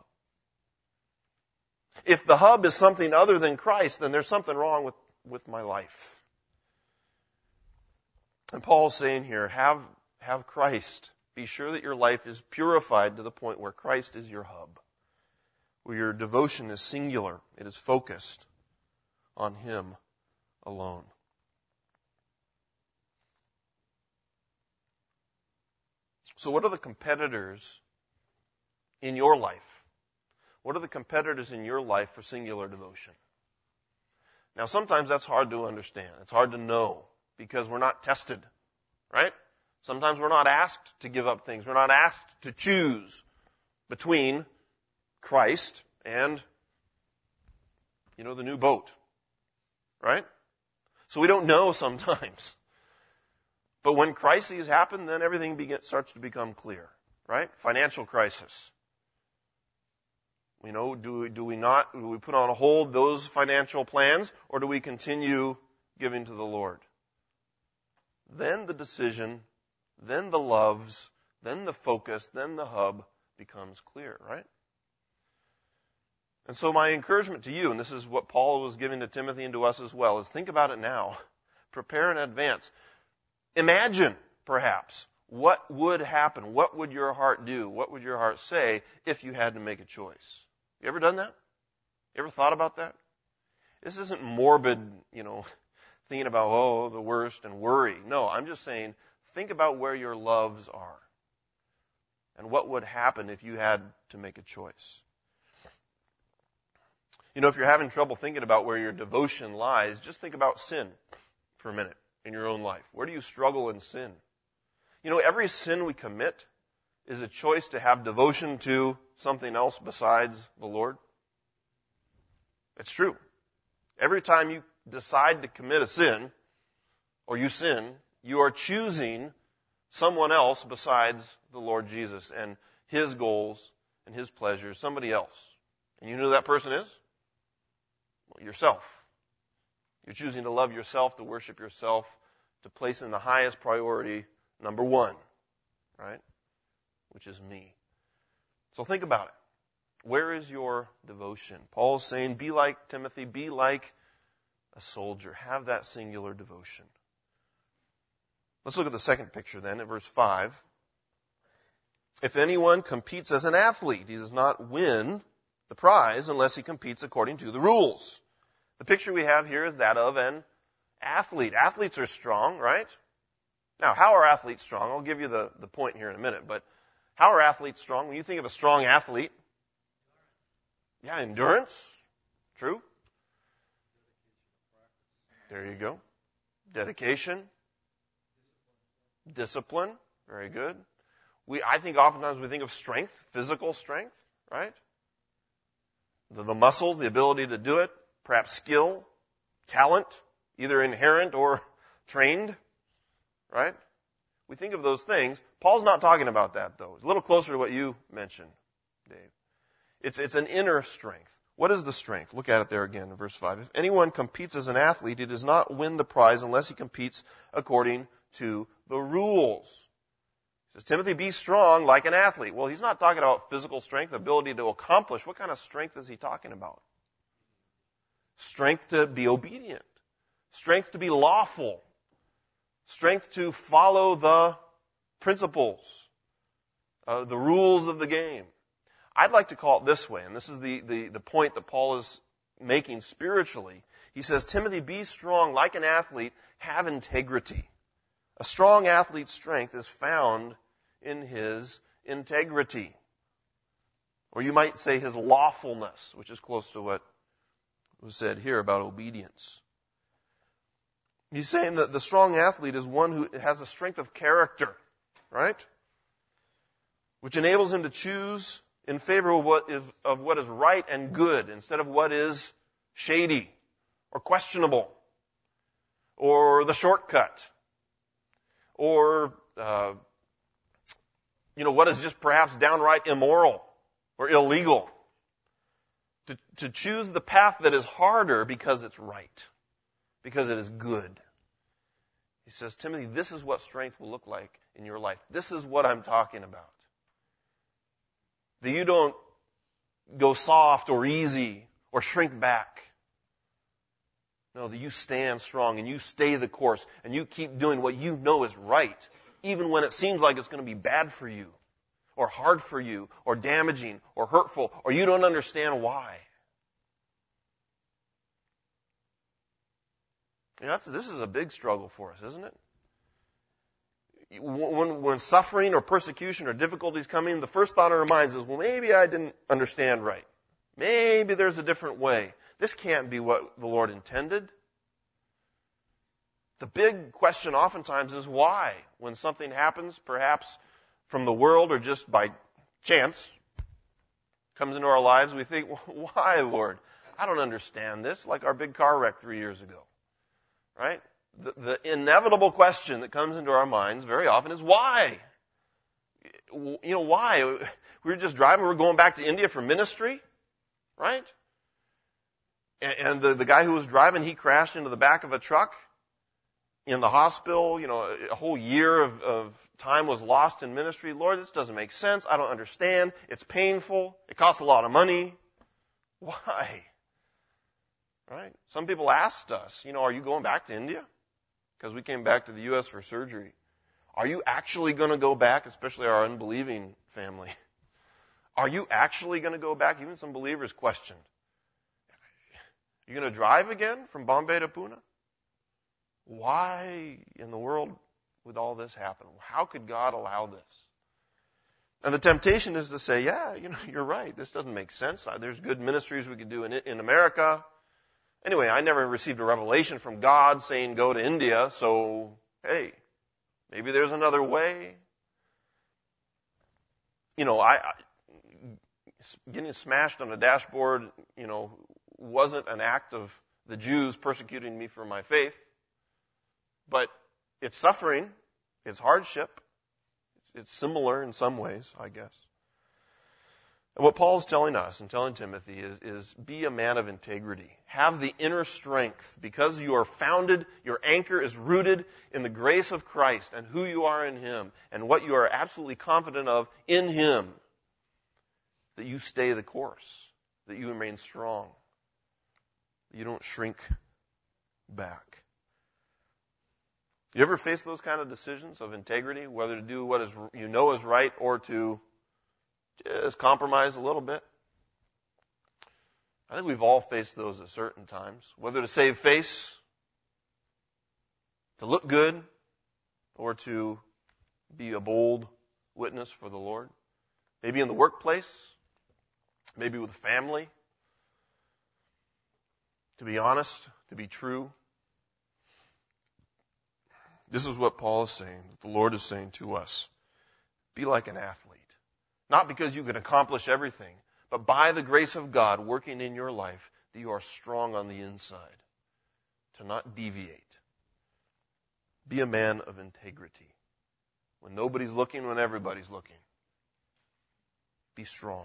If the hub is something other than Christ, then there's something wrong with, with my life. And Paul's saying here, have, have Christ. Be sure that your life is purified to the point where Christ is your hub, where your devotion is singular, it is focused on Him alone. So what are the competitors in your life? What are the competitors in your life for singular devotion? Now, sometimes that's hard to understand. It's hard to know because we're not tested, right? Sometimes we're not asked to give up things. We're not asked to choose between Christ and, you know, the new boat, right? So we don't know sometimes. But when crises happen, then everything begins, starts to become clear, right? Financial crisis. You know, do we, do we not, do we put on hold those financial plans, or do we continue giving to the Lord? Then the decision, then the loves, then the focus, then the hub becomes clear, right? And so my encouragement to you, and this is what Paul was giving to Timothy and to us as well, is think about it now. Prepare in advance. Imagine, perhaps, what would happen. What would your heart do? What would your heart say if you had to make a choice? You ever done that? You ever thought about that? This isn't morbid, you know, thinking about, oh, the worst and worry. No, I'm just saying, think about where your loves are and what would happen if you had to make a choice. You know, if you're having trouble thinking about where your devotion lies, just think about sin for a minute in your own life. Where do you struggle in sin? You know, every sin we commit is a choice to have devotion to something else besides the Lord. It's true. Every time you decide to commit a sin, or you sin, you are choosing someone else besides the Lord Jesus and His goals and His pleasures, somebody else. And you know who that person is? Well, yourself. You're choosing to love yourself, to worship yourself, to place in the highest priority, number one, right? Which is me. So think about it. Where is your devotion? Paul is saying, be like Timothy, be like a soldier. Have that singular devotion. Let's look at the second picture then, at verse five. If anyone competes as an athlete, he does not win the prize unless he competes according to the rules. The picture we have here is that of an athlete. Athletes are strong, right? Now, how are athletes strong? I'll give you the, the point here in a minute, but how are athletes strong? When you think of a strong athlete, yeah, endurance, true. There you go. Dedication, discipline, very good. We, I think oftentimes we think of strength, physical strength, right? The, the muscles, the ability to do it, perhaps skill, talent, either inherent or trained, right? We think of those things. Paul's not talking about that, though. It's a little closer to what you mentioned, Dave. It's, it's an inner strength. What is the strength? Look at it there again in verse five. If anyone competes as an athlete, he does not win the prize unless he competes according to the rules. He says, Timothy, be strong like an athlete. Well, he's not talking about physical strength, ability to accomplish. What kind of strength is he talking about? Strength to be obedient. Strength to be lawful. Strength to follow the principles, uh, the rules of the game. I'd like to call it this way, and this is the, the, the point that Paul is making spiritually. He says, Timothy, be strong like an athlete, have integrity. A strong athlete's strength is found in his integrity. Or you might say his lawfulness, which is close to what was said here about obedience. He's saying that the strong athlete is one who has a strength of character, right? Which enables him to choose in favor of what is, of what is right and good instead of what is shady or questionable or the shortcut or, uh, you know, what is just perhaps downright immoral or illegal. To, to choose the path that is harder because it's right, because it is good. He says, Timothy, this is what strength will look like in your life. This is what I'm talking about. That you don't go soft or easy or shrink back. No, that you stand strong and you stay the course and you keep doing what you know is right, even when it seems like it's going to be bad for you or hard for you or damaging or hurtful or you don't understand why. You know, that's, this is a big struggle for us, isn't it? When, when suffering or persecution or difficulties come in, the first thought in our minds is, well, maybe I didn't understand right. Maybe there's a different way. This can't be what the Lord intended. The big question oftentimes is why? When something happens, perhaps from the world or just by chance, comes into our lives, we think, well, why, Lord? I don't understand this, like our big car wreck three years ago. Right? The, the inevitable question that comes into our minds very often is why? You know, why? We were just driving, we were going back to India for ministry, right? And, and the, the guy who was driving, he crashed into the back of a truck in the hospital. You know, a whole year of, of time was lost in ministry. Lord, this doesn't make sense. I don't understand. It's painful. It costs a lot of money. Why? Right? Some people asked us, you know, are you going back to India? Because we came back to the U S for surgery. Are you actually going to go back, especially our unbelieving family? Are you actually going to go back? Even some believers questioned. You going to drive again from Bombay to Pune? Why in the world would all this happen? How could God allow this? And the temptation is to say, yeah, you know, you're right. This doesn't make sense. There's good ministries we could do in, in America. Anyway, I never received a revelation from God saying go to India, so, hey, maybe there's another way. You know, I, I getting smashed on a dashboard, you know, wasn't an act of the Jews persecuting me for my faith, but it's suffering, it's hardship, it's, it's similar in some ways, I guess. And what Paul's telling us and telling Timothy is, is be a man of integrity. Have the inner strength because you are founded, your anchor is rooted in the grace of Christ and who you are in Him and what you are absolutely confident of in Him. That you stay the course, that you remain strong, that you don't shrink back. You ever face those kind of decisions of integrity, whether to do what is you know is right or to just compromise a little bit? I think we've all faced those at certain times. Whether to save face, to look good, or to be a bold witness for the Lord. Maybe in the workplace, maybe with family. To be honest, to be true. This is what Paul is saying, that the Lord is saying to us. Be like an athlete. Not because you can accomplish everything, but by the grace of God working in your life, that you are strong on the inside. To not deviate. Be a man of integrity. When nobody's looking, when everybody's looking. Be strong.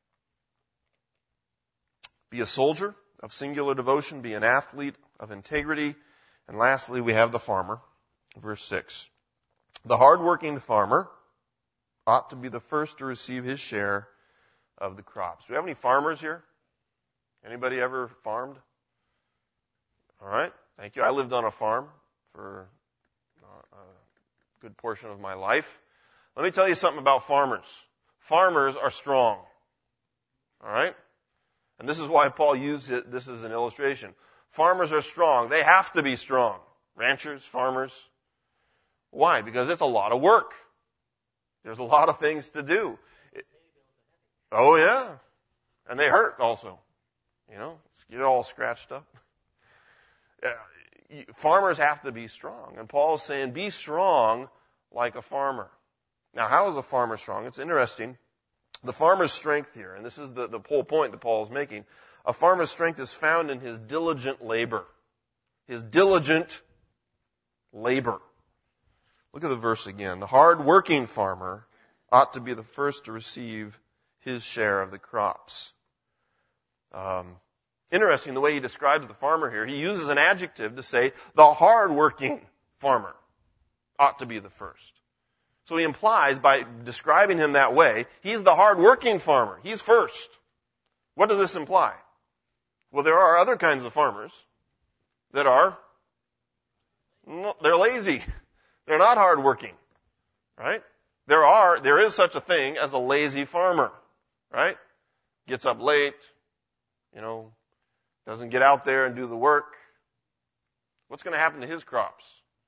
Be a soldier of singular devotion. Be an athlete of integrity. And lastly, we have the farmer. Verse six. The hardworking farmer ought to be the first to receive his share of the crops. Do we have any farmers here? Anybody ever farmed? All right. Thank you. I lived on a farm for a good portion of my life. Let me tell you something about farmers. Farmers are strong. All right? And this is why Paul used it, this as an illustration. Farmers are strong. They have to be strong. Ranchers, farmers. Why? Because it's a lot of work. There's a lot of things to do. It, oh, yeah. And they hurt also. You know, get all scratched up. Uh, farmers have to be strong. And Paul is saying, be strong like a farmer. Now, how is a farmer strong? It's interesting. The farmer's strength here, and this is the, the whole point that Paul is making, a farmer's strength is found in his diligent labor. His diligent labor. Look at the verse again. The hard-working farmer ought to be the first to receive his share of the crops. Um, interesting the way he describes the farmer here. He uses an adjective to say the hard-working farmer ought to be the first. So he implies by describing him that way, he's the hard-working farmer. He's first. What does this imply? Well, there are other kinds of farmers that are, they're lazy. They're not hardworking, right? There are, there is such a thing as a lazy farmer, right? Gets up late, you know, doesn't get out there and do the work. What's going to happen to his crops?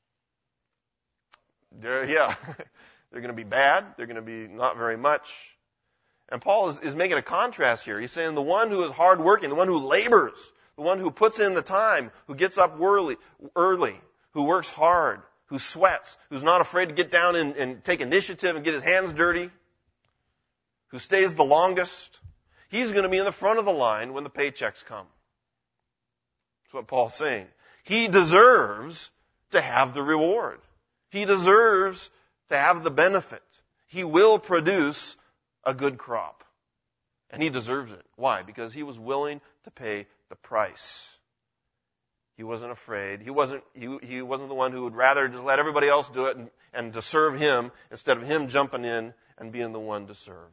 They're, yeah, they're going to be bad. They're going to be not very much. And Paul is, is making a contrast here. He's saying the one who is hardworking, the one who labors, the one who puts in the time, who gets up early, early, who works hard, who sweats, who's not afraid to get down and, and take initiative and get his hands dirty, who stays the longest, he's going to be in the front of the line when the paychecks come. That's what Paul's saying. He deserves to have the reward. He deserves to have the benefit. He will produce a good crop. And he deserves it. Why? Because he was willing to pay the price. He wasn't afraid. He wasn't, he, he wasn't the one who would rather just let everybody else do it and, and to serve him instead of him jumping in and being the one to serve.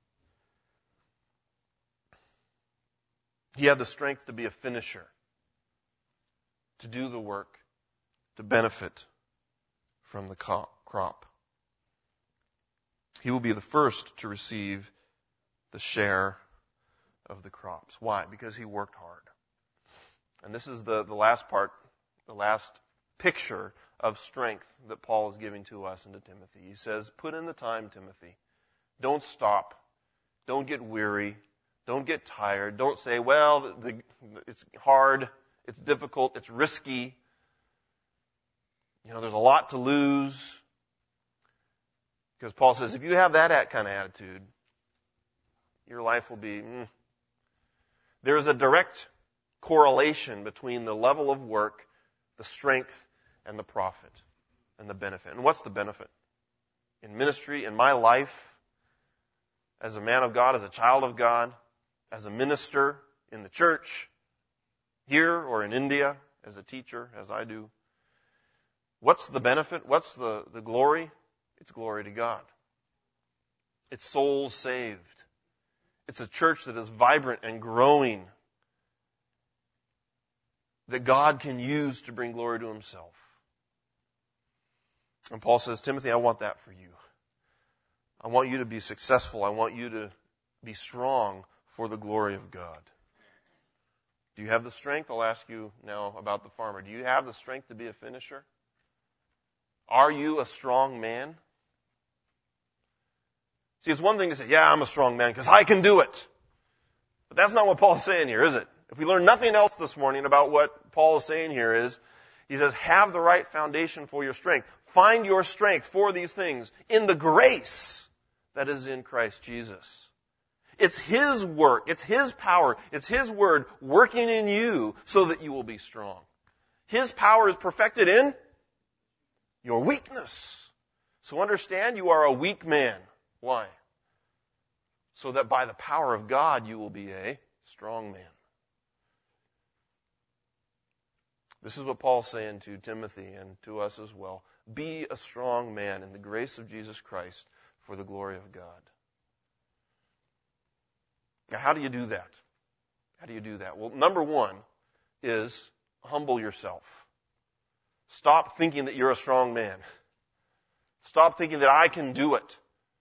He had the strength to be a finisher, to do the work, to benefit from the crop. He will be the first to receive the share of the crops. Why? Because he worked hard. And this is the, the last part, the last picture of strength that Paul is giving to us and to Timothy. He says, put in the time, Timothy. Don't stop. Don't get weary. Don't get tired. Don't say, well, the, the, it's hard, it's difficult, it's risky. You know, there's a lot to lose. Because Paul says, if you have that kind of attitude, your life will be, mm. There's a direct correlation between the level of work, the strength, and the profit, and the benefit. And what's the benefit? In ministry, in my life, as a man of God, as a child of God, as a minister in the church, here or in India, as a teacher, as I do. What's the benefit? What's the, the glory? It's glory to God. It's souls saved. It's a church that is vibrant and growing, that God can use to bring glory to himself. And Paul says, Timothy, I want that for you. I want you to be successful. I want you to be strong for the glory of God. Do you have the strength? I'll ask you now about the farmer. Do you have the strength to be a finisher? Are you a strong man? See, it's one thing to say, yeah, I'm a strong man because I can do it. But that's not what Paul's saying here, is it? If we learn nothing else this morning about what Paul is saying here is, he says, have the right foundation for your strength. Find your strength for these things in the grace that is in Christ Jesus. It's His work, it's His power, it's His word working in you so that you will be strong. His power is perfected in your weakness. So understand you are a weak man. Why? So that by the power of God you will be a strong man. This is what Paul's saying to Timothy and to us as well. Be a strong man in the grace of Jesus Christ for the glory of God. Now, how do you do that? How do you do that? Well, number one is humble yourself. Stop thinking that you're a strong man. Stop thinking that I can do it.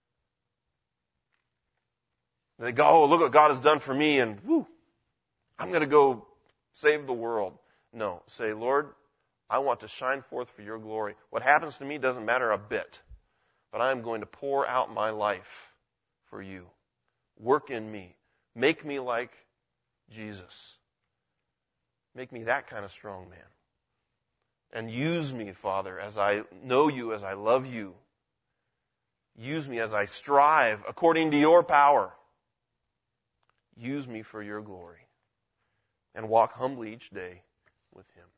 They go, oh, look what God has done for me, and whoo, I'm going to go save the world. No, say, Lord, I want to shine forth for your glory. What happens to me doesn't matter a bit, but I am going to pour out my life for you. Work in me. Make me like Jesus. Make me that kind of strong man. And use me, Father, as I know you, as I love you. Use me as I strive according to your power. Use me for your glory. And walk humbly each day with Him.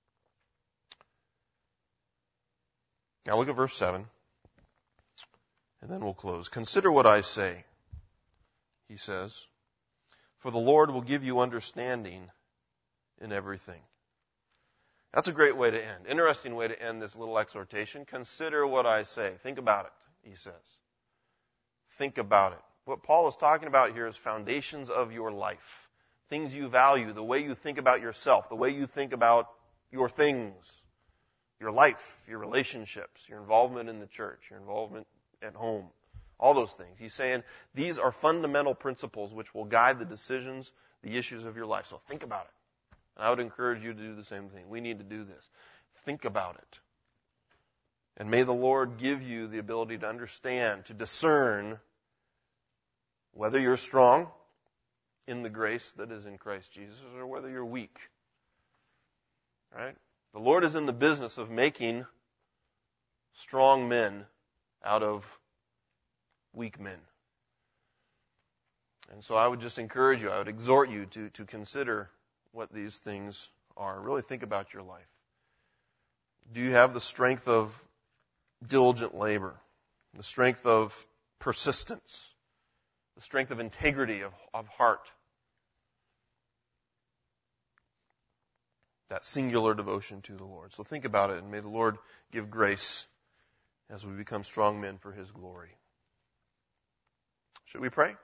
Now look at verse seven. And then we'll close. Consider what I say, he says. For the Lord will give you understanding in everything. That's a great way to end. Interesting way to end this little exhortation. Consider what I say. Think about it, he says. Think about it. What Paul is talking about here is foundations of your life. Things you value, the way you think about yourself, the way you think about your things, your life, your relationships, your involvement in the church, your involvement at home, all those things. He's saying these are fundamental principles which will guide the decisions, the issues of your life. So think about it. And I would encourage you to do the same thing. We need to do this. Think about it. And may the Lord give you the ability to understand, to discern whether you're strong in the grace that is in Christ Jesus or whether you're weak. Right? The Lord is in the business of making strong men out of weak men. And so I would just encourage you, I would exhort you to, to consider what these things are. Really think about your life. Do you have the strength of diligent labor, the strength of persistence, the strength of integrity of, of heart, that singular devotion to the Lord? So think about it, and may the Lord give grace as we become strong men for His glory. Should we pray?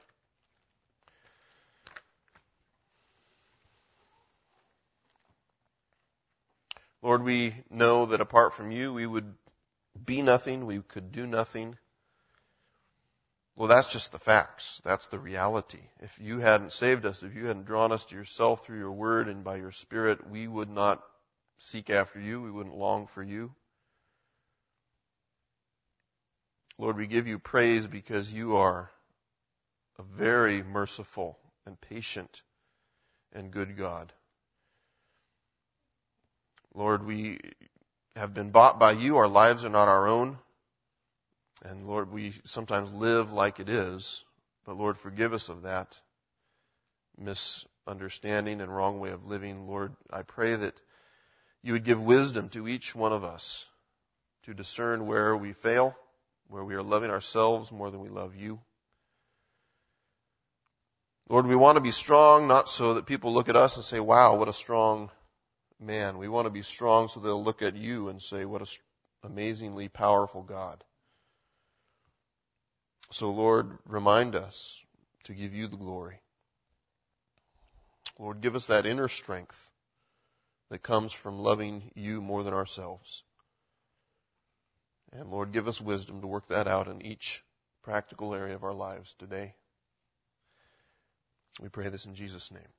Lord, we know that apart from you, we would be nothing, we could do nothing. Well, that's just the facts. That's the reality. If you hadn't saved us, if you hadn't drawn us to yourself through your word and by your Spirit, we would not seek after you. We wouldn't long for you. Lord, we give you praise because you are a very merciful and patient and good God. Lord, we have been bought by you. Our lives are not our own. And Lord, we sometimes live like it is. But Lord, forgive us of that misunderstanding and wrong way of living. Lord, I pray that you would give wisdom to each one of us to discern where we fail, where we are loving ourselves more than we love you. Lord, we want to be strong, not so that people look at us and say, wow, what a strong man. We want to be strong so they'll look at you and say, what an amazingly powerful God. So, Lord, remind us to give you the glory. Lord, give us that inner strength that comes from loving you more than ourselves. And, Lord, give us wisdom to work that out in each practical area of our lives today. We pray this in Jesus' name.